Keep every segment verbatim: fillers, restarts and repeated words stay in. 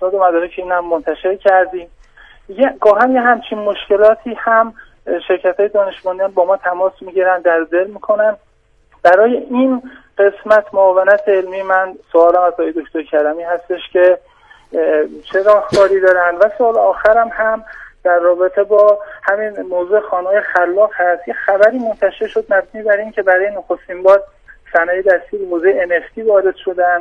استاد و مدارک این هم منتشر کردیم. یه گاهن یه همچین مشکلاتی هم شرکت‌های دانش بنیان با ما تماس میگیرن، در دل میکنن. برای این قسمت معاونت علمی من سوالم از آقای دکتر کرمی هستش که چه راهکاری دارن، و سوال آخرم هم در رابطه با همین موضوع خانه‌های خلاق هست. یه خبری منتشر شد مبنی بر این که برای نخستین بار صنایع دستی به حوزه ان اف تی وارد شدن.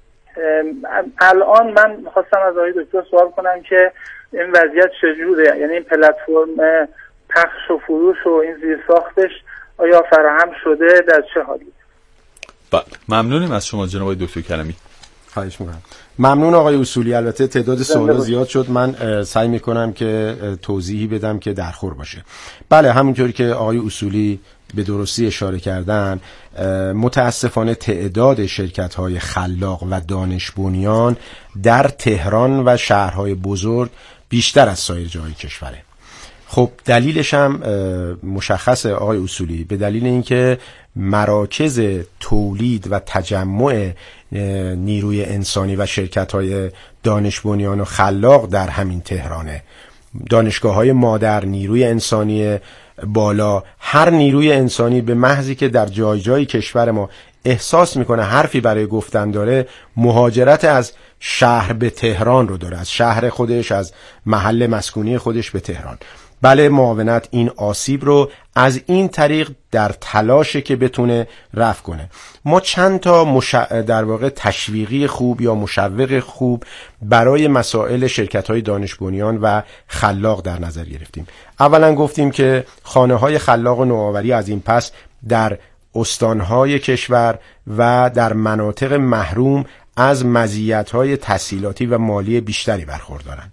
الان من می‌خواستم از آقای دکتر سوال کنم که این وضعیت چجوره، یعنی این پلتفرم پخش و فروش و این زیرساختش آیا فراهم شده، در چه حالی؟ بله، ممنونیم از شما جناب آقای دکتر کلمی. خواهش می‌کنم. ممنون آقای اصولی. البته تعداد سوال زیاد شد، من سعی میکنم که توضیحی بدم که درخور باشه. بله، همونطوری که آقای اصولی به درستی اشاره کردن، متاسفانه تعداد شرکت‌های خلاق و دانش بنیان در تهران و شهرهای بزرگ بیشتر از سایر جاهای کشوره. خب دلیلش هم مشخصه آقای اصولی، به دلیل اینکه مراکز تولید و تجمع نیروی انسانی و شرکت‌های دانش بنیان و خلاق در همین تهرانه. دانشگاه‌های مادر، نیروی انسانی بالا، هر نیروی انسانی به محضی که در جای جای کشور ما احساس میکنه حرفی برای گفتن داره، مهاجرت از شهر به تهران رو داره، از شهر خودش، از محل مسکونی خودش به تهران. بله، معاونت این آسیب رو از این طریق در تلاشه که بتونه رفع کنه. ما چند تا مش... در واقع تشویقی خوب یا مشوق خوب برای مسائل شرکت‌های دانش بنیان و خلاق در نظر گرفتیم. اولا گفتیم که خانه‌های خلاق و نوآوری از این پس در استان‌های کشور و در مناطق محروم از مزیت‌های تسهیلاتی و مالی بیشتری برخوردارند.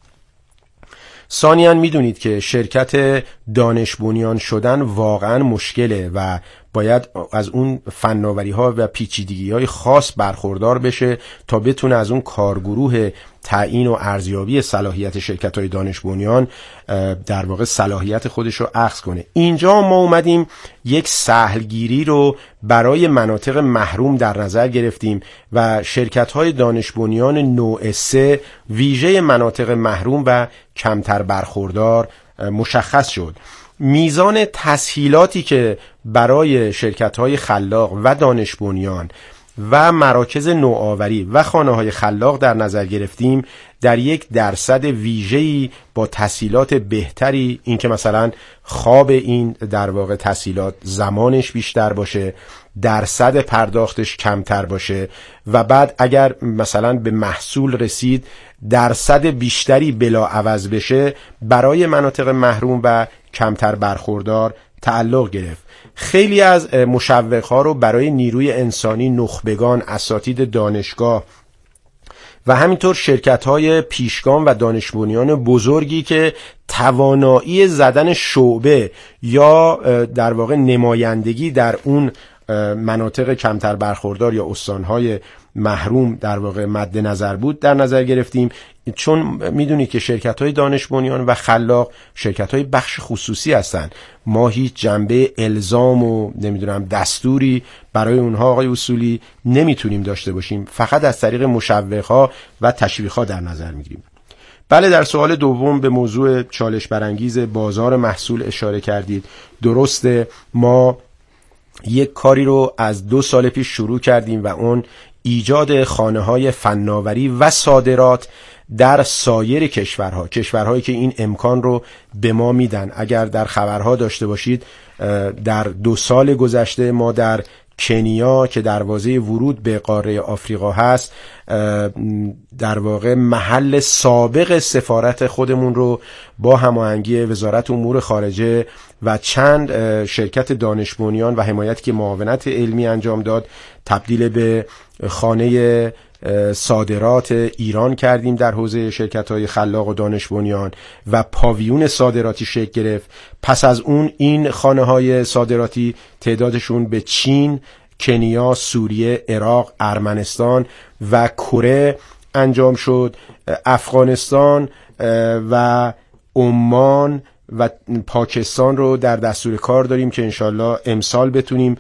ثانیاً میدونید که شرکت دانش بنیان شدن واقعاً مشکله و باید از اون فناوری ها و پیچیدگی های خاص برخوردار بشه تا بتونه از اون کارگروه تعیین و ارزیابی صلاحیت شرکت های دانش بنیان در واقع صلاحیت خودش رو اخذ کنه. اینجا ما اومدیم یک سهلگیری رو برای مناطق محروم در نظر گرفتیم و شرکت های دانش بنیان نوع سه ویژه مناطق محروم و کمتر برخوردار مشخص شد. میزان تسهیلاتی که برای شرکت‌های خلاق و دانش بنیان و مراکز نوآوری و خانه‌های خلاق در نظر گرفتیم در یک درصد ویژه‌ای با تسهیلات بهتری، این که مثلا خواب این در واقع تسهیلات زمانش بیشتر باشه، درصد پرداختش کمتر باشه و بعد اگر مثلا به محصول رسید درصد بیشتری بلا عوض بشه، برای مناطق محروم و کمتر برخوردار تعلق گرفت. خیلی از مشوق‌ها رو برای نیروی انسانی، نخبگان، اساتید دانشگاه و همینطور شرکت‌های پیشگام و دانش بنیان بزرگی که توانایی زدن شعبه یا در واقع نمایندگی در اون مناطق کمتر برخوردار یا استان‌های محروم در واقع مد نظر بود در نظر گرفتیم، چون میدونی که شرکت‌های دانش بنیان و خلاق شرکت‌های بخش خصوصی هستند. ما هیچ جنبه الزام و نمیدونم دستوری برای اونها آقای اصولی نمیتونیم داشته باشیم، فقط از طریق مشوق‌ها و تشویق‌ها در نظر میگیریم. بله، در سوال دوم به موضوع چالش برانگیز بازار محصول اشاره کردید. درسته، ما یک کاری رو از دو سال پیش شروع کردیم و اون ایجاد خانه‌های فناوری و صادرات در سایر کشورها، کشورهایی که این امکان رو به ما میدن. اگر در خبرها داشته باشید، در دو سال گذشته ما در کنیا که دروازه ورود به قاره آفریقا هست، در واقع محل سابق سفارت خودمون رو با هماهنگی وزارت امور خارجه و چند شرکت دانش بنیان و حمایتی که معاونت علمی انجام داد تبدیل به خانه صادرات ایران کردیم در حوزه شرکت‌های خلاق و دانش بنیان و پاویون صادراتی شکل گرفت. پس از اون این خانه‌های صادراتی تعدادشون به چین، کنیا، سوریه، عراق، ارمنستان و کره انجام شد. افغانستان و عمان و پاکستان رو در دستور کار داریم که انشالله امسال بتونیم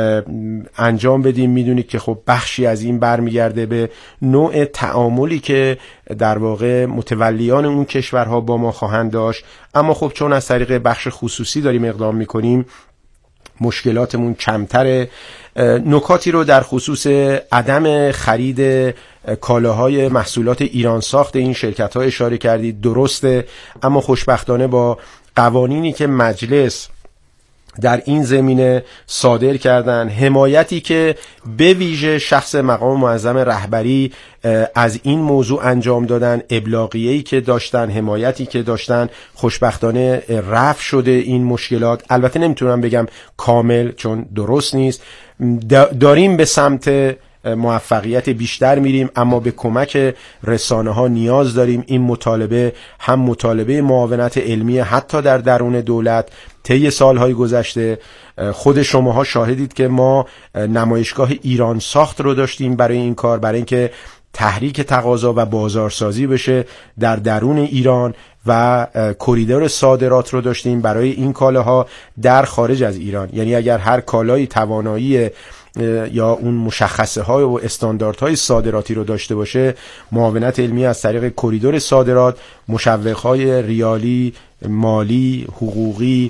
انجام بدیم. میدونید که خب بخشی از این برمیگرده به نوع تعاملی که در واقع متولیان اون کشورها با ما خواهند داشت، اما خب چون از طریق بخش خصوصی داریم اقدام میکنیم مشکلاتمون کمتره. نکاتی رو در خصوص عدم خرید کالاهای محصولات ایران ساخت این شرکت‌ها اشاره کردید، درسته، اما خوشبختانه با قوانینی که مجلس در این زمینه صادر کردن، حمایتی که به ویژه شخص مقام معظم رهبری از این موضوع انجام دادن، ابلاغیه‌ای که داشتن، حمایتی که داشتن، خوشبختانه رفع شده این مشکلات. البته نمیتونم بگم کامل چون درست نیست، داریم به سمت موفقیت بیشتر میریم، اما به کمک رسانه ها نیاز داریم. این مطالبه هم مطالبه معاونت علمی حتی در درون دولت طی سالهای گذشته، خود شماها شاهدید که ما نمایشگاه ایران ساخت رو داشتیم برای این کار، برای اینکه تحریک تقاضا و بازارسازی بشه در درون ایران، و کریدور صادرات رو داشتیم برای این کالاها در خارج از ایران. یعنی اگر هر کالایی توانایی یا اون مشخصه های و استانداردهای صادراتی رو داشته باشه، معاونت علمی از طریق کریدور صادرات مشوق های ریالی، مالی، حقوقی،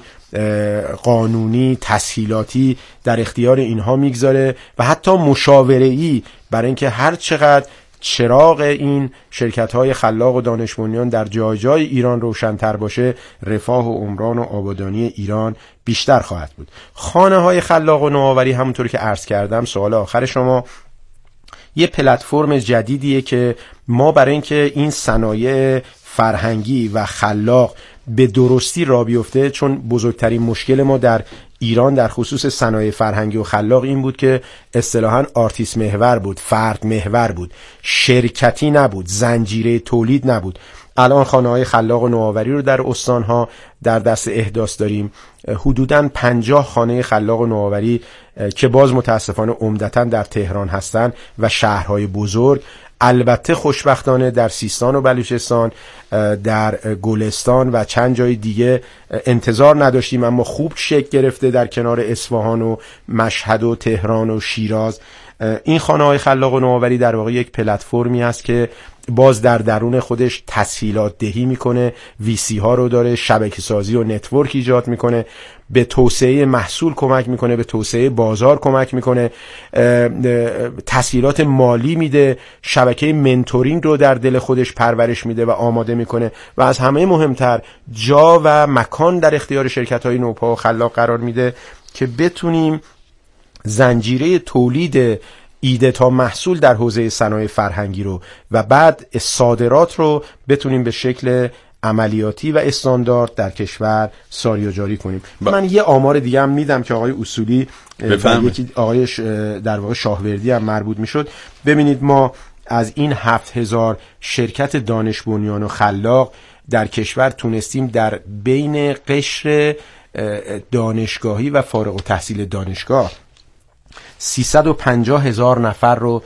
قانونی، تسهیلاتی در اختیار اینها میگذاره و حتی مشاوره‌ای برای اینکه هر چقدر چراغ این شرکت‌های خلاق و دانش بنیان در جای جای ایران روشن‌تر باشه، رفاه و عمران و آبادانی ایران بیشتر خواهد بود. خانه‌های خلاق و نوآوری همونطور که عرض کردم، سوال آخر شما، یه پلتفرم جدیدیه که ما برای اینکه این صنایع فرهنگی و خلاق به درستی راه بیفته، چون بزرگترین مشکل ما در ایران در خصوص صنایع فرهنگی و خلاق این بود که اصطلاحاً آرتیست محور بود، فرد محور بود، شرکتی نبود، زنجیره تولید نبود. الان خانه‌های خلاق و نوآوری رو در استان‌ها در دست احداث داریم، حدوداً پنجاه خانه خلاق و نوآوری که باز متاسفانه عمدتاً در تهران هستن و شهرهای بزرگ. البته خوشبختانه در سیستان و بلوچستان، در گلستان و چند جای دیگه انتظار نداشتیم اما خوب شکل گرفته در کنار اصفهان و مشهد و تهران و شیراز. این خانه‌های خلاق و نوآوری در واقع یک پلتفرمی است که باز در درون خودش تسهیلات دهی میکنه، ویسی ها رو داره، شبکه سازی و نتورک ایجاد میکنه، به توسعه محصول کمک میکنه، به توسعه بازار کمک میکنه، تسهیلات مالی میده، شبکه منتورینگ رو در دل خودش پرورش میده و آماده میکنه و از همه مهمتر جا و مکان در اختیار شرکت های نوپا و خلاق قرار میده که بتونیم زنجیره تولید ایده تا محصول در حوزه صنایع فرهنگی رو و بعد صادرات رو بتونیم به شکل عملیاتی و استاندارد در کشور ساری و جاری کنیم. با... من یه آمار دیگه هم میدم که آقای اصولی یکی آقای در واقع شاهوردی هم مربوط میشد. ببینید ما از این هفت هزار شرکت دانش بنیان و خلاق در کشور تونستیم در بین قشر دانشگاهی و فارغ التحصیل دانشگاه سیصد و پنجاه هزار نفر رو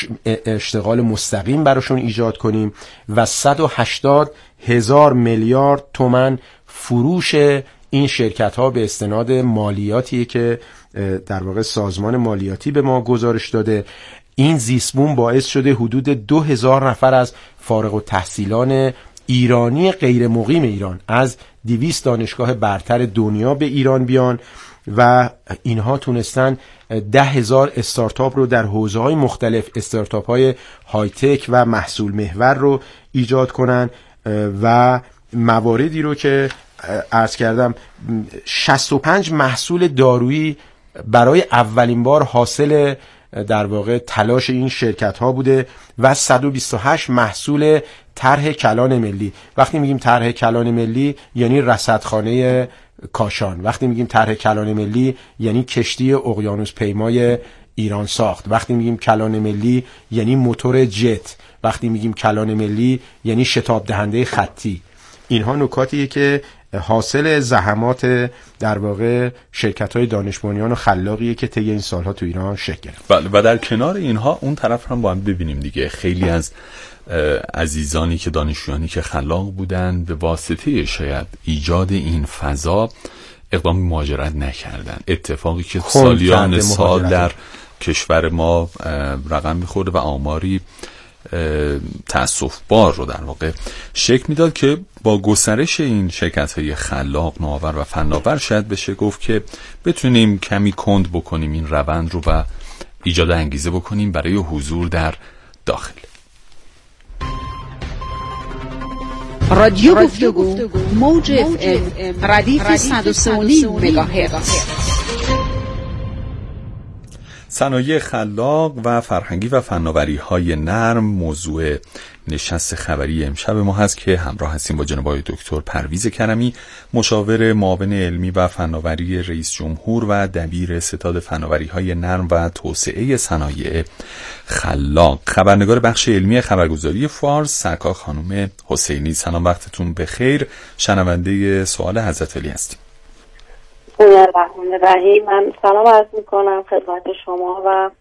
اشتغال مستقیم براشون ایجاد کنیم و صد و هشتاد هزار میلیارد تومان فروش این شرکت ها به استناد مالیاتی که در واقع سازمان مالیاتی به ما گزارش داده. این زیستبوم باعث شده حدود دو هزار نفر از فارغ التحصیلان ایرانی غیر مقیم ایران از دویست دانشگاه برتر دنیا به ایران بیان و اینها تونستن ده هزار استارتاپ رو در حوزه‌های مختلف، استارتاپ های های تک و محصول محور رو ایجاد کنن و مواردی رو که عرض کردم شصت و پنج محصول دارویی برای اولین بار حاصل در واقع تلاش این شرکت ها بوده و صد و بیست و هشت محصول طرح کلان ملی. وقتی میگیم طرح کلان ملی یعنی رصدخانه کاشان، وقتی میگیم طرح کلان ملی یعنی کشتی اقیانوس پیمای ایران ساخت، وقتی میگیم کلان ملی یعنی موتور جت، وقتی میگیم کلان ملی یعنی شتاب دهنده خطی. اینها نکاتیه که حاصل زحمات در واقع شرکت‌های دانش بنیان و خلاقیه که طی این سالها تو ایران شکل گرفت. بله و در کنار اینها اون طرف هم با هم ببینیم دیگه. خیلی از عزیزانی که دانشجویانی که خلاق بودن به واسطه شاید ایجاد این فضا اقدام مهاجرت نکردن، اتفاقی که سالیان سال در کشور ما رقم میخورده و آماری تأسف بار رو در واقع شکل میداد که با گسترش این شرکت‌های خلاق، نوآور و فناور شاید بشه گفت که بتونیم کمی کند بکنیم این روند رو و ایجاد انگیزه بکنیم برای حضور در داخل. رادیو گفتگو موج اف ام ردیف صد و سه و نیم مگاهرتز. صنایع خلاق و فرهنگی و فناوری‌های نرم موضوع نشست خبری امشب ما هست که همراه هستیم با جناب آقای دکتر پرویز کرمی، مشاور معاون علمی و فناوری رئیس جمهور و دبیر ستاد فناوری‌های نرم و توسعه صنایع خلاق، خبرنگار بخش علمی خبرگزاری فارس، سرکار خانم حسینی. سلام، وقتتون بخیر. شنونده سوال حضرت علی هستیم. الرحمن الرحیم. من سلام عرض میکنم خدمت شما و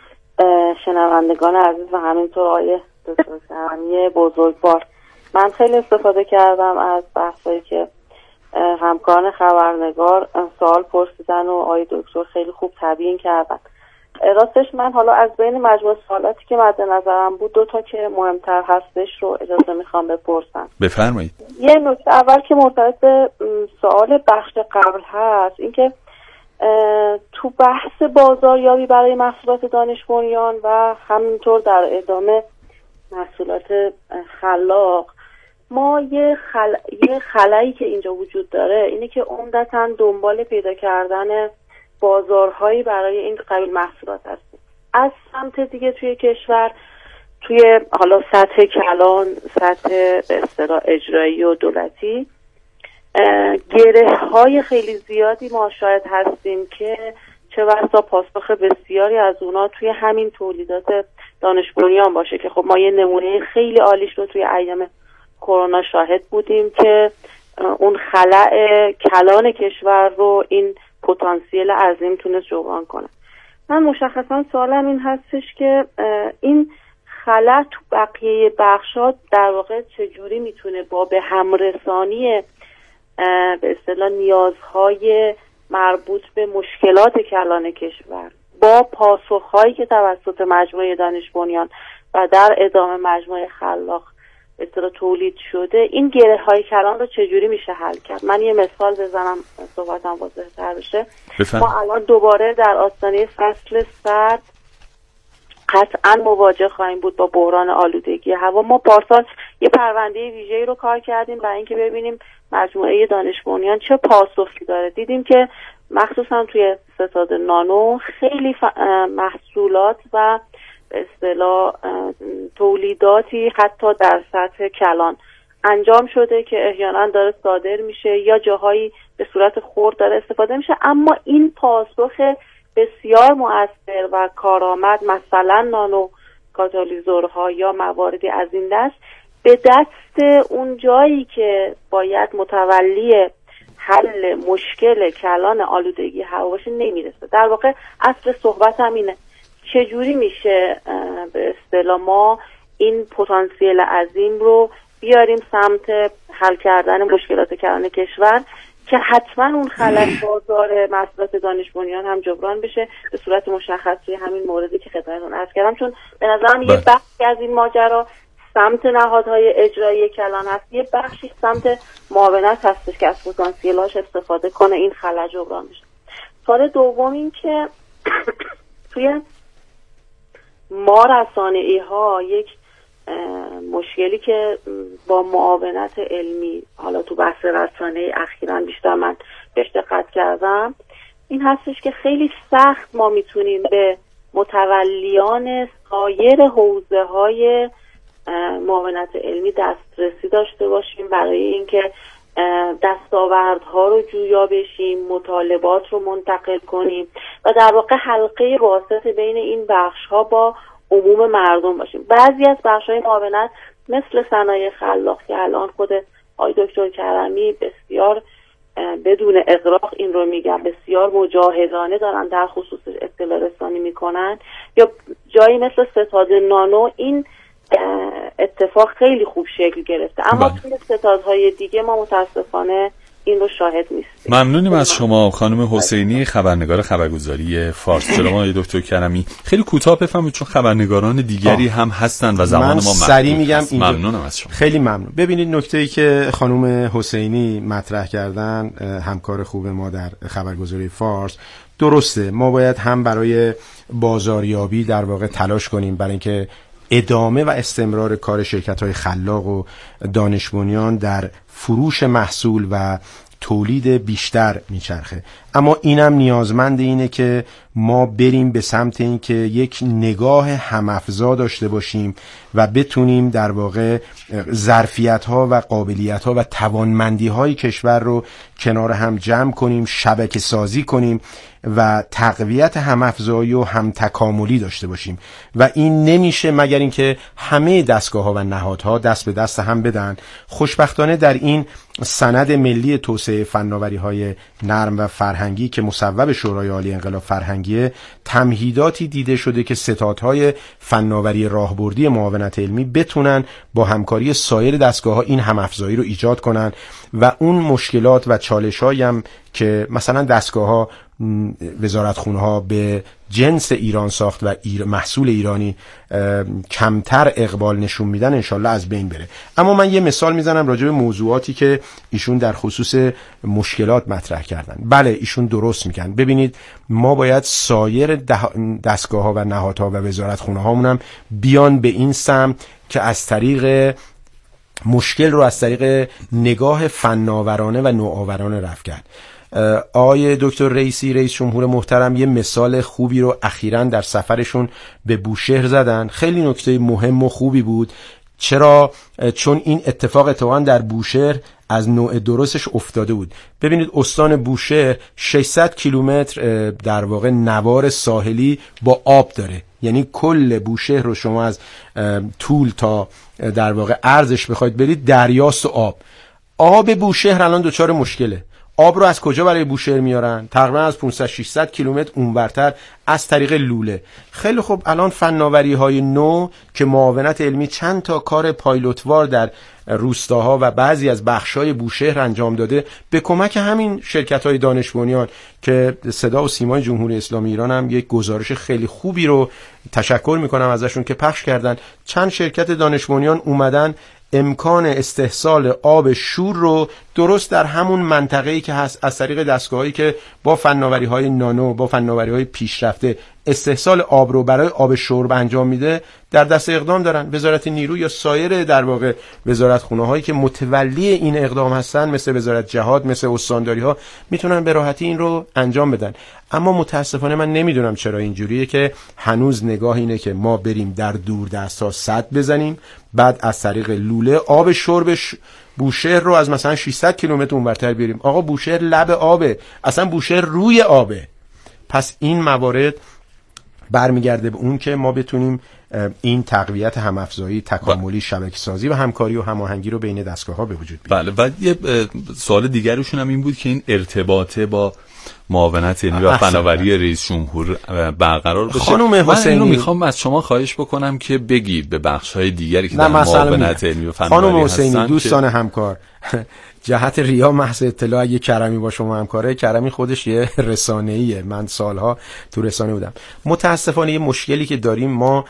شنوندگان عزیز و همینطور آقای دکتر کرمی بزرگوار. من خیلی استفاده کردم از بحثایی که همکاران خبرنگار سوال پرسیدن و آقای دکتر خیلی خوب تبیین کردن. راستش من حالا از بین مجموع سوالاتی که مد نظرم بود دو تا که مهمتر هستش رو اجازه میخوام بپرسم. بفرمایید. یه نکته اول که مرتبط به سوال بخش قبل هست، این که تو بحث بازاریابی برای محصولات دانش بنیان و همینطور در ادامه محصولات خلاق، ما یه خل... یه خلایی که اینجا وجود داره اینه که عمدتاً دنبال پیدا کردن بازارهایی برای این قبیل محصولات هستیم. از سمت دیگه توی کشور، توی حالا سطح کلان، سطح به اصطلاح اجرایی و دولتی، گره های خیلی زیادی ما شاید هستیم که چه بسا پاسخ بسیاری از اونا توی همین تولیدات دانش بنیان باشه که خب ما یه نمونه خیلی عالیش رو توی ایام کرونا شاهد بودیم که اون خلأ کلان کشور رو این پتانسیل عظیم تونست جبران کنه. من مشخصا سوالم این هستش که این خلأ تو بقیه بخشات در واقع چجوری میتونه با به همرسانی به اصطلاح نیازهای مربوط به مشکلات کلان کشور با پاسخهایی که توسط مجموعه دانش بنیان و در ادامه مجموعه خلاق به اصطلاح تولید شده، این گره های کلان رو چجوری میشه حل کرد. من یه مثال بزنم صحبتم واضح‌تر بشه. بفهم. ما الان دوباره در آستانه فصل سرد قطعا مواجه خواهیم بود با بحران آلودگی هوا. ما پارسال یه پرونده ویژه‌ای رو کار کردیم برای اینکه ببینیم مجموعه دانش بنیان چه پاسخی داره. دیدیم که مخصوصا توی ستاد نانو خیلی محصولات و به اصطلاح تولیداتی حتی در سطح کلان انجام شده که احیانا داره صادر میشه یا جاهایی به صورت خرد داره استفاده میشه، اما این پاسخ بسیار مؤثر و کارآمد مثلا نانو کاتالیزورها یا مواردی از این دست به دست اون جایی که باید متولی حل مشکل کلان آلودگی هوا باشه نمیرسه. در واقع اصل صحبت هم اینه چجوری میشه به اصطلاح ما این پتانسیل عظیم رو بیاریم سمت حل کردن مشکلات کلان کشور که حتما اون خلأ بازار محصولات دانش بنیان هم جبران بشه به صورت مشخص توی همین موردی که خدمتتون عرض کردم. چون به نظرم یه بخشی از این ماجرا سمت نهادهای اجرایی کلان هست، یه بخشی سمت معاونت هستش که از پتانسیل‌هاش استفاده کنه این خلأ جبران بشه. سوال دوم این که توی ما رسانه‌ای ها یک مشکلی که با معاونت علمی حالا تو بحث رسانه‌ای اخیراً بیشتر من بهش دقت کردم این هستش که خیلی سخت ما میتونیم به متولیان سایر حوزه‌های معاونت علمی دسترسی داشته باشیم برای اینکه دستاوردها رو جویا بشیم، مطالبات رو منتقل کنیم و در واقع حلقه واسط بین این بخش‌ها با عموم مردم باشیم. بعضی از بخش‌های معاونت مثل صنایع خلاق که الان خود آقای دکتر کرمی بسیار بدون اغراق این رو میگم بسیار مجاهدانه دارن در خصوص اطلاع رسانی میکنن، یا جایی مثل ستاد نانو این اتفاق خیلی خوب شکل گرفته، اما توی ستادهای دیگه ما متاسفانه این رو شاهد نیستیم. ممنونیم از شما خانم حسینی، خبرنگار خبرگزاری فارس. جناب آقای دکتر کرمی خیلی کوتاه بفرمایید چون خبرنگاران دیگری آه. هم هستن و زمان ما سریع میگم. ممنونم از شما. خیلی ممنون. ببینید نکته‌ای که خانم حسینی مطرح کردن، همکار خوب ما در خبرگزاری فارس، درسته. ما باید هم برای بازاریابی در واقع تلاش کنیم برای اینکه ادامه و استمرار کار شرکت‌های خلاق و دانش بنیان در فروش محصول و تولید بیشتر میچرخه، اما اینم نیازمند اینه که ما بریم به سمت این که یک نگاه هم‌افزا داشته باشیم و بتونیم در واقع ظرفیت‌ها و قابلیت‌ها و توانمندی‌های کشور رو کنار هم جمع کنیم، شبکه سازی کنیم و تقویت هم‌افزایی و هم تکاملی داشته باشیم و این نمیشه مگر اینکه همه دستگاه‌ها و نهادها دست به دست هم بدن. خوشبختانه در این سند ملی توسعه فناوری‌های نرم و فرهنگی که مصوب شورای عالی انقلاب فرهنگی، تمهیداتی دیده شده که ستادهای فناوری راهبردی معاونت علمی بتونن با همکاری سایر دستگاه‌ها این هم‌افزایی رو ایجاد کنن و اون مشکلات و چالش‌هایی هم که مثلا دستگاه‌ها وزارتخونه‌ها به جنس ایران ساخت و ایر محصول ایرانی کمتر اقبال نشون میدن انشالله از بین بره. اما من یه مثال میزنم راجع به موضوعاتی که ایشون در خصوص مشکلات مطرح کردن. بله ایشون درست میگن. ببینید ما باید سایر دستگاه‌ها و نهادها و وزارتخونه‌هامون هم بیان به این سمت که از طریق مشکل رو از طریق نگاه فناورانه و نوآورانه رفع کرد. آقای دکتر رئیسی رئیس جمهور محترم یه مثال خوبی رو اخیراً در سفرشون به بوشهر زدن، خیلی نکته مهم و خوبی بود. چرا؟ چون این اتفاق اتفاقاً در بوشهر از نوع درستش افتاده بود. ببینید استان بوشهر ششصد کیلومتر در واقع نوار ساحلی با آب داره، یعنی کل بوشهر رو شما از طول تا در واقع عرضش بخواید برید دریاست و آب. آب بوشهر الان دچار مشکله. آب رو از کجا برای بوشهر میارن؟ تقریبا از پانصد ششصد کیلومتر اونورتر از طریق لوله. خیلی خوب، الان فناوری های نو که معاونت علمی چند تا کار پایلوتوار در روستاها و بعضی از بخشای بوشهر انجام داده به کمک همین شرکت های دانش بنیان که صدا و سیمای جمهوری اسلامی ایران هم یک گزارش خیلی خوبی رو تشکر میکنم ازشون که پخش کردن. چند شرکت دانش بنیان اومدن امکان استحصال آب شور رو درست در همون منطقه‌ای که هست از طریق دستگاهایی که با فناوری‌های نانو با فناوری‌های پیشرفته استحصال آب رو برای آب شرب انجام میده در دست اقدام دارن. وزارت نیرو یا سایر در واقع وزارتخونه‌هایی که متولی این اقدام هستن مثل وزارت جهاد، مثل استانداری‌ها، میتونن به راحتی این رو انجام بدن. اما متاسفانه من نمیدونم چرا اینجوریه که هنوز نگاه اینه که ما بریم در دوردست‌ها سد بزنیم، بعد از طریق لوله آب شرب بوشهر رو از مثلا ششصد کیلومتر اونورتر بیاریم. آقا بوشهر لب آبه، اصلا بوشهر روی آبه. پس این موارد برمیگرده به اون که ما بتونیم این تقویت هم‌افزایی، تکاملی، شبکه‌سازی و همکاری و هماهنگی رو بین دستگاه‌ها به وجود بیاریم. بله. و یه سوال دیگرشون هم این بود که این ارتباطه با معاونت علمی و فناوری رئیس جمهور برقرار بشه. خانم حسینی، من اینو میخوام از شما خواهش بکنم که بگید به بخش‌های دیگری که در معاونت علمی و فناوری خانم حسینی هستن، دوستان همکار، جهت ریا محض اطلاع اگه کرمی با شما همکاره، کرمی خودش یه رسانه‌ایه، من سالها تو رسانه بودم. متاسفانه یه مشکلی که داریم ما،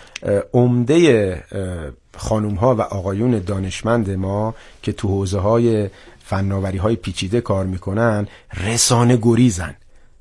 عمده خانوم‌ها و آقایون دانشمند ما که تو حوزه‌های فناوری‌های پیچیده کار میکنن رسانه گریزن.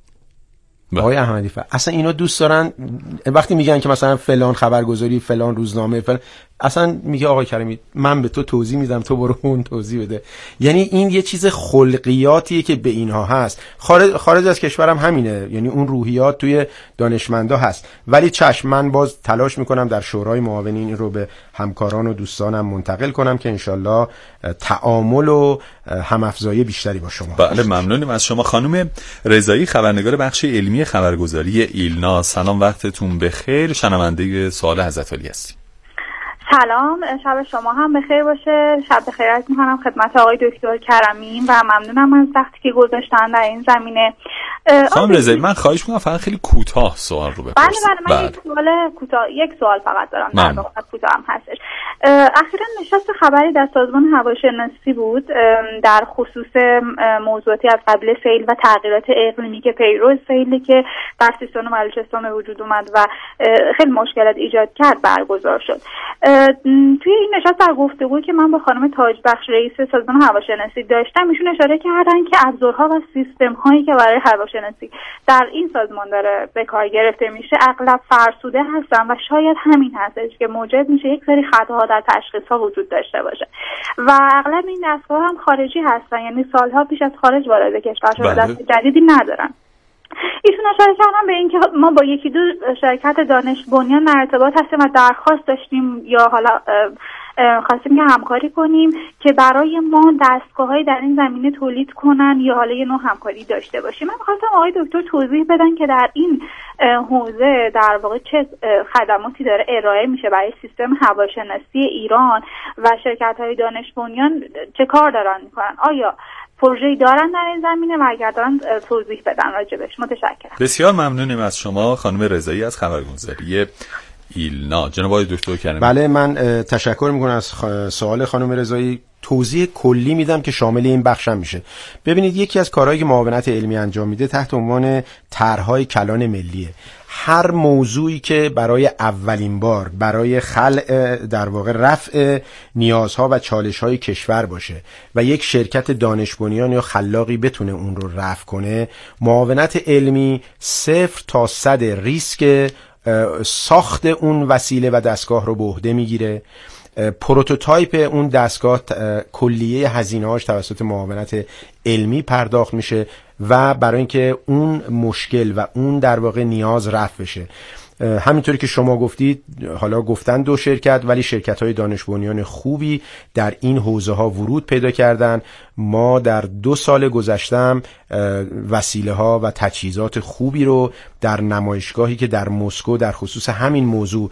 آقای احمدی فر اصلا اینا دوست دارن وقتی میگن که مثلا فلان خبرگزاری، فلان روزنامه، فلان، اصلا میگه آقای کریمی من به تو توضیح میدم، تو برو اون توضیح بده. یعنی این یه چیز خلقیاتیه که به اینها هست. خارج خارج از کشورم همینه، یعنی اون روحیات توی دانشمندا هست. ولی چشم، من باز تلاش میکنم در شورای معاونین رو به همکاران و دوستانم منتقل کنم که انشالله تعامل و هم‌افزایی بیشتری با شما. بله، ممنونیم از شما. خانم رضایی، خبرنگار بخش علمی خبرگزاری ایلنا، سلام، وقتتون بخیر. شنونده سوال حضرت علی هستیم. سلام، شب شما هم بخیر باشه. شب بخیر عرض می‌کنم خدمت آقای دکتر کرمی و ممنونم از وقتی که گذاشتن در این زمینه. خانم رضایی من خواهش می‌کنم فقط خیلی کوتاه سوال رو بپرسید. بله بله من بله. یک سوال کوتاه یک سوال فقط دارم در واقع کوتاه هم هستش. اخیراً نشست خبری در سازمان هواشناسی بود در خصوص موضوعاتی از قبیل سیل و تغییرات اقلیمی که پیرو سیلی که در سیستان و بلوچستان به وجود اومد و خیلی مشکلات ایجاد کرد برگزار شد. توی این نشست در گفتگویی که من با خانم تاجبخش رئیس سازمان هواشناسی داشتم ایشون اشاره کردن که ابزارها و سیستم هایی که برای هواشناسی در این سازمان داره به کار گرفته میشه اغلب فرسوده هستن و شاید همین هستش که موجب میشه یک سری خطاها در تشخیص ها وجود داشته باشه و اغلب این دستگاه هم خارجی هستن، یعنی سالها پیش از خارج وارد کشور شده، دست جدیدی ندارن. ایشون اشاره کردن به اینکه ما با یکی دو شرکت دانش بنیان در ارتباط هستیم و درخواست داشتیم یا حالا خواستیم که همکاری کنیم که برای ما دستگاه‌های در این زمینه تولید کنن یا حالا یه نوع همکاری داشته باشیم. من خواستم آقای دکتر توضیح بدن که در این حوزه در واقع چه خدماتی داره ارائه میشه برای سیستم هواشناسی ایران و شرکت‌های دانش بنیان چه کار دارن میکنن، آیا پروژه‌ای دارن در این زمینه و اگر دارن توضیح بدن راجبش. متشکرم. بسیار ممنونیم از شما خانم رضایی از خبرگزاری ایلنا. جناب آقای دکتر کرمی. بله من تشکر میکنم از سوال خانم رضایی. توضیح کلی میدم که شامل این بخشم میشه. ببینید یکی از کارهایی که معاونت علمی انجام میده تحت عنوان طرح‌های کلان ملیه. هر موضوعی که برای اولین بار برای خلق در واقع رفع نیازها و چالش‌های کشور باشه و یک شرکت دانش بنیان یا خلاقی بتونه اون رو رفع کنه، معاونت علمی صفر تا صد ریسک ساخت اون وسیله و دستگاه رو به عهده میگیره. پروتوتایپ اون دستگاه کلیه هزینه‌هاش توسط معاونت علمی پرداخت میشه و برای اینکه اون مشکل و اون در واقع نیاز رفع بشه. همینطوری که شما گفتید، حالا گفتن دو شرکت، ولی شرکت‌های دانش بنیان خوبی در این حوزه ها ورود پیدا کردن. ما در دو سال گذشتم وسیله ها و تجهیزات خوبی رو در نمایشگاهی که در مسکو در خصوص همین موضوع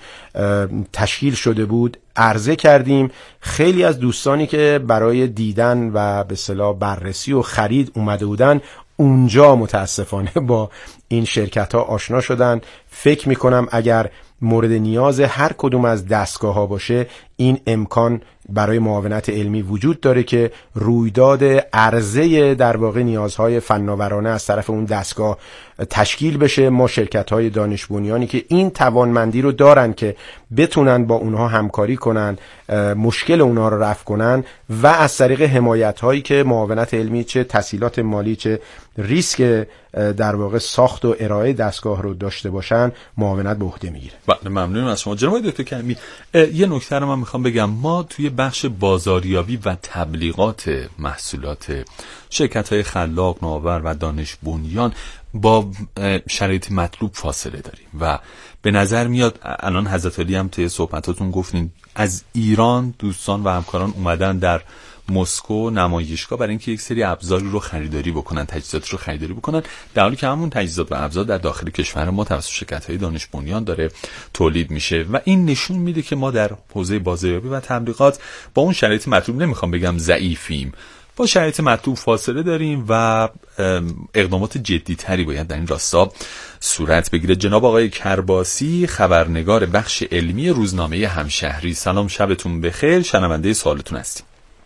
تشکیل شده بود عرضه کردیم. خیلی از دوستانی که برای دیدن و به اصطلاح بررسی و خرید اومده بودن اونجا متاسفانه با این شرکت ها آشنا شدن. فکر میکنم اگر مورد نیاز هر کدوم از دستگاه ها باشه این امکان برای معاونت علمی وجود داره که رویداد عرضه در واقع نیازهای فناورانه از طرف اون دستگاه تشکیل بشه. ما شرکت های دانش بنیانی که این توانمندی رو دارن که بتونن با اونها همکاری کنن، مشکل اونها رو رفع کنن و از طریق حمایت هایی که معاونت علمی چه تسهیلات مالی چه ریسک در واقع ساخت و ارائه دستگاه رو داشته باشن معاونت به عهده میگیره. بله ممنونم از شما جناب دکتر کرمی. یه نکته رو من میخوام بگم، ما توی بخش بازاریابی و تبلیغات محصولات شرکت‌های خلاق، نوآور و دانش بنیان با شرایط مطلوب فاصله داریم و به نظر میاد الان حضرت علی هم توی صحبتاتون گفتین از ایران دوستان و همکاران اومدن در مسکو نمایشگاه برای اینکه یک سری ابزاری رو خریداری بکنن، تجهیزات رو خریداری بکنن، در حالی که همون تجهیزات و ابزار در داخل کشور ما توسط شرکت‌های دانش بنیان داره تولید میشه و این نشون میده که ما در حوزه بازاریابی و تبلیغات با اون شرایط مطلوب، نمیخوام بگم ضعیفیم، با شرایط مطلوب فاصله داریم و اقدامات جدی‌تری باید در این راستا صورت بگیره. جناب آقای کرباسی، خبرنگار بخش علمی روزنامه همشهری، سلام، شبتون بخیر، شنونده سوالتون هستیم.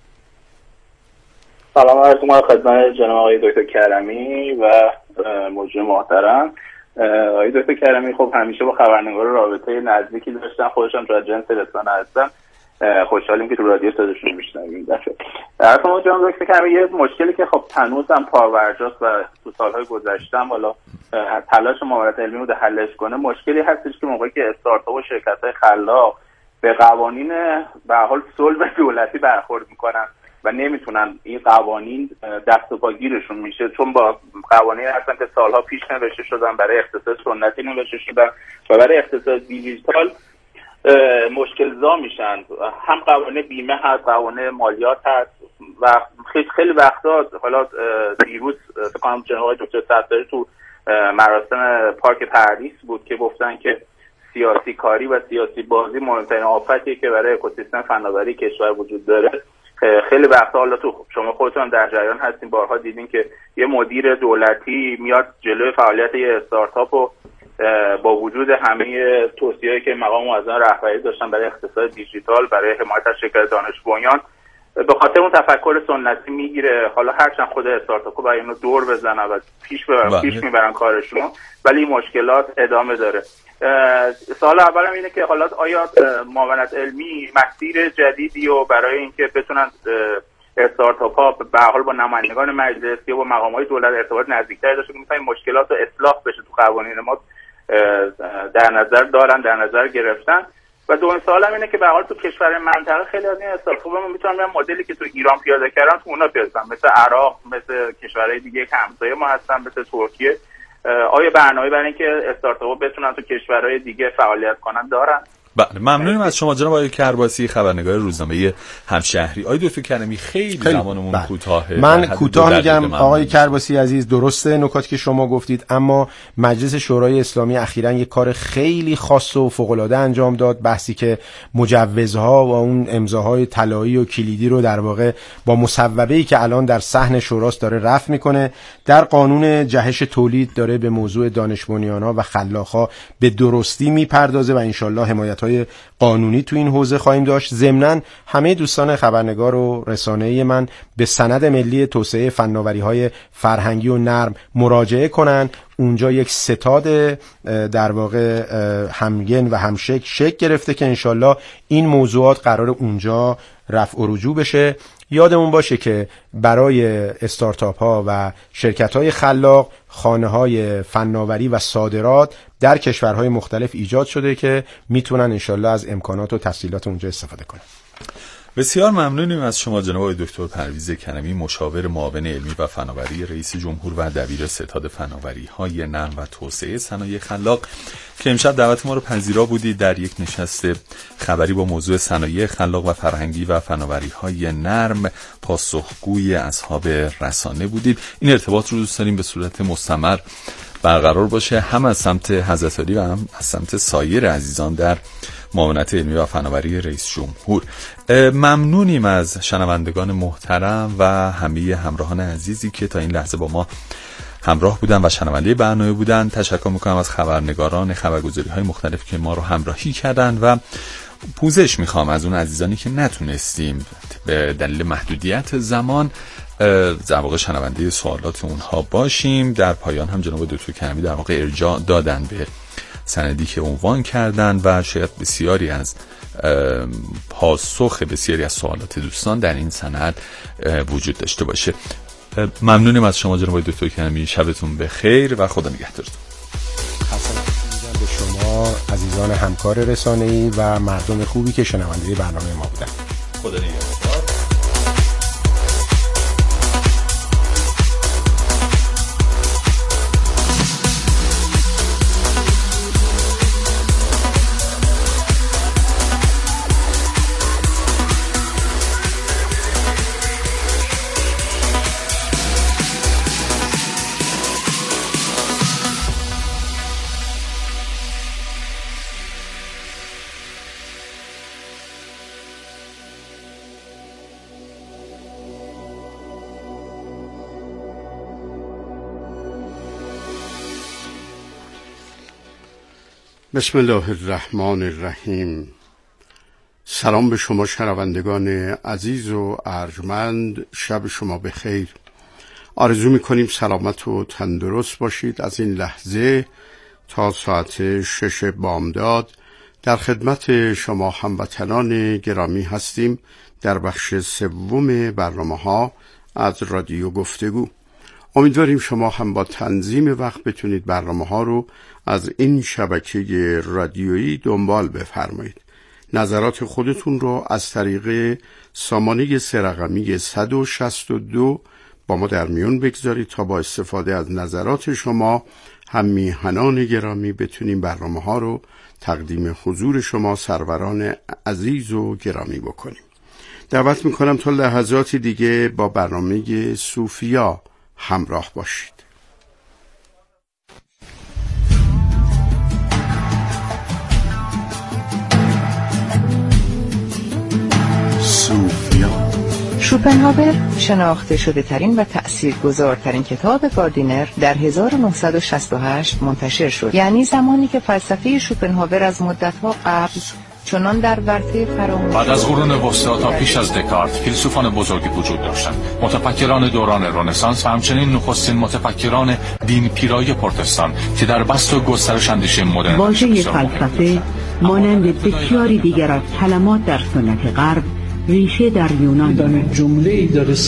سلام علیکم خدمت جناب آقای دکتر کرمی و موجود محترم. آقای دکتر کرمی خب همیشه با خبرنگار رابطه نزدیکی داشتن، خودشون تو جنس رسانه هستن، خوشحالیم که تو رادیو صداشون میشنویم. در واقع جناب دکتر کرمی یه مشکلی که خب هنوزم پاورجاست و تو سالهای گذشتم حالا تلاش معاونت علمی رو حلش کنه، مشکلی هستش که موقعی که استارتاپ و شرکت‌های خلاق به قوانین به حال صلب دولتی برخورد میکنن و نمیتونن این قوانین دست و پاگیرشون میشه، چون با قوانین هستن که سالها پیش نوشته شدن، برای اختصاص سنتی نوشته شدن و برای اختصاص دیجیتال مشکل زا میشن. هم قوانین بیمه هست، قوانین مالیات هست و خیلی خیلی وقتا، حالا دیروز فکر کنم جناب دکتر ستاری تو مراسم پارک پردیس بود که گفتن که سیاسی کاری و سیاسی بازی مهمترین آفتیه که برای اکوسیستم فناوری کشور وجود داره. خیلی وقتا حالا تو شما خودتون در جریان هستین، بارها دیدین که یه مدیر دولتی میاد جلوی فعالیت یه استارتاپ و با وجود همه توصیه‌ای که مقام معظم رهبری داشتن برای اقتصاد دیجیتال، برای حمایت از شرکت دانش بنیان، به خاطر اون تفکر سنتی میگیره. حالا هرچند خود استارتاپ‌ها برای اینو دور بزنن و پیش ببرن پیش میبرن کارشون، ولی مشکلات ادامه داره. سوال اولم اینه که حالا آیا معاونت علمی مسیر جدیدی و برای اینکه بتونن استارتاپ‌ها به هر حال با نمایندگان مجلس یا با مقام‌های دولت ارتباط نزدیک‌تری داشته که مثلا این مشکلات رو اصلاح بشه تو قوانین ما در نظر دارن، در نظر گرفتن؟ و دومین سوالم اینه که به هر حال تو کشور منطقه خیلی از این استارتاپ‌ها میتونن بیان مدلی که تو ایران پیاده کردن تو اونا پیاده کنن، مثل عراق، مثل کشورهای دیگه که همسایه ما هستن، مثل ترکیه. آیا برنامه‌ای برای اینکه استارتاپ‌ها بتونن تو کشورهای دیگه فعالیت کنن دارن؟ بله، ممنونیم از شما جناب آقای کرباسی، خبرنگار روزنامه همشهری. آقای دکتر کرمی خیلی, خیلی زمانمون بله. کوتاهه. من کوتاه میگم آقای کرباسی عزیز، درسته نکاتی که شما گفتید، اما مجلس شورای اسلامی اخیراً یک کار خیلی خاص و فوق‌العاده انجام داد، بحثی که مجوزها و اون امضاهای طلایی و کلیدی رو در واقع با مصوبه‌ای که الان در صحن شوراست داره رفع میکنه. در قانون جهش تولید داره به موضوع دانش بنیان‌ها و خلاق‌ها به درستی میپردازه و انشالله حمایت های قانونی تو این حوزه خواهیم داشت. ضمناً همه دوستان خبرنگار و رسانه‌ای من به سند ملی توسعه فناوری‌های فرهنگی و نرم مراجعه کنن. اونجا یک ستاد در واقع همگن و همشک شکل گرفته که انشالله این موضوعات قرار اونجا رفع و رجوع بشه. یادمون باشه که برای استارتاپ ها و شرکت های خلاق خانه های فناوری و صادرات در کشورهای مختلف ایجاد شده که میتونن انشالله از امکانات و تسهیلات اونجا استفاده کنن. بسیار ممنونیم از شما جناب آقای دکتر پرویز کرمی، مشاور معاون علمی و فناوری رئیس جمهور و دبیر ستاد فناوری‌های نرم و توسعه صنایع خلاق که امشب دعوت ما رو پذیرا بودید در یک نشست خبری با موضوع صنایع خلاق و فرهنگی و فناوری‌های نرم پاسخگوی اصحاب رسانه بودید. این ارتباط رو دوست داریم به صورت مستمر برقرار باشه، هم از سمت حضرت علی و هم از سمت سایر عزیزان در معاونت علمی و فناوری رئیس جمهور. ممنونیم از شنوندگان محترم و همه همراهان عزیزی که تا این لحظه با ما همراه بودن و شنونده برنامه بودن. تشکر میکنم از خبرنگاران خبرگزاری های مختلف که ما رو همراهی کردن و پوزش میخوام از اون عزیزانی که نتونستیم به دلیل محدودیت زمان در واقع شنونده سوالات اونها باشیم. در پایان هم جناب دکتر کرمی در واقع ارجاع دادن به سندی که عنوان کردن و شاید بسیاری از پاسخ بسیاری از سوالات دوستان در این سند وجود داشته باشه. ممنونیم از شما جناب دکتر کرمی، شبتون بخیر و خدا نگهدارتون. به شما عزیزان همکار رسانه‌ای و مردم خوبی که شنونده برنامه ما بودن. خدا نگهدار. بسم الله الرحمن الرحیم. سلام به شما شنوندگان عزیز و ارجمند، شب شما بخیر. آرزو میکنیم سلامت و تندرست باشید. از این لحظه تا ساعت شش بامداد در خدمت شما هموطنان گرامی هستیم در بخش سوم برنامه ها از رادیو گفتگو. امیدواریم شما هم با تنظیم وقت بتونید برنامه ها رو از این شبکه رادیویی دنبال بفرمایید. نظرات خودتون رو از طریق سامانه سه رقمی صد و شصت و دو با ما در میون بگذارید تا با استفاده از نظرات شما هم میهنان گرامی بتونیم برنامه ها رو تقدیم حضور شما سروران عزیز و گرامی بکنیم. دعوت میکنم تا لحظاتی دیگه با برنامه صوفیا همراه باشید. شوپنهاور شناخته شده ترین و تأثیرگذارترین کتاب گاردینر در هزار و نهصد و شصت و هشت منتشر شد، یعنی زمانی که فلسفه شوپنهاور از مدت‌ها قبل چنان در ورطه فراموشی بعد از قرون وسطا تا پیش از دکارت فیلسوفان بزرگی وجود داشتند، متفکران دوران رنسانس و همچنین نخستین متفکران دین پیرای پروتستان که در بسط و گسترش اندیشه مدرن واژه فلسفه مانند بسیاری دیگر از کلمات در سنت غرب ریشه در یونان دارد. جمله‌ای داره